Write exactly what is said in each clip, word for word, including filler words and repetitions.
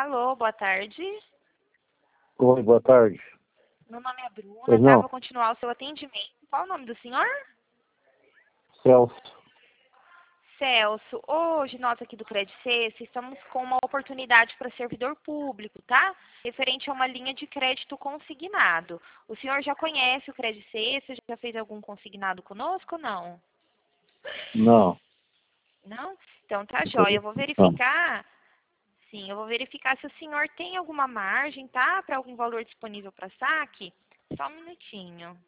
Alô, boa tarde. Oi, boa tarde. Meu nome é Bruna, Pois tá? não. Vou continuar o seu atendimento. Qual o nome do senhor? Celso. Celso. Hoje, nós aqui do Credicês estamos com uma oportunidade para servidor público, tá? Referente a uma linha de crédito consignado. O senhor já conhece o Credicês? Você já fez algum consignado conosco ou não? Não. Não? Então tá Não jóia. tô- Eu vou não. verificar. Sim, eu vou verificar se o senhor tem alguma margem, tá? Para algum valor disponível para saque. Só um minutinho.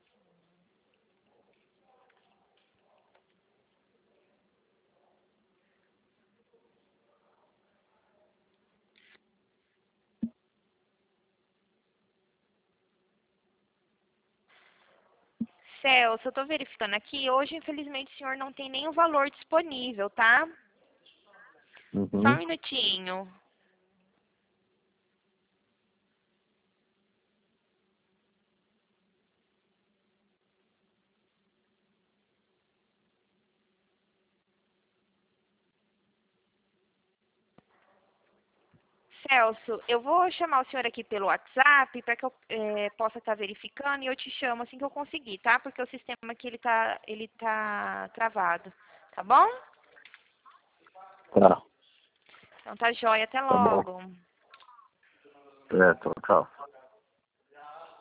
Celso, eu estou verificando aqui. Hoje, infelizmente, o senhor não tem nenhum valor disponível, tá? Só um Uhum. minutinho. Celso, eu vou chamar o senhor aqui pelo WhatsApp para que eu eh, possa estar verificando e eu te chamo assim que eu conseguir, tá? Porque o sistema aqui ele tá, ele tá travado, tá bom? Tá. Então tá jóia, até Tá bom. logo. É, tchau, tchau.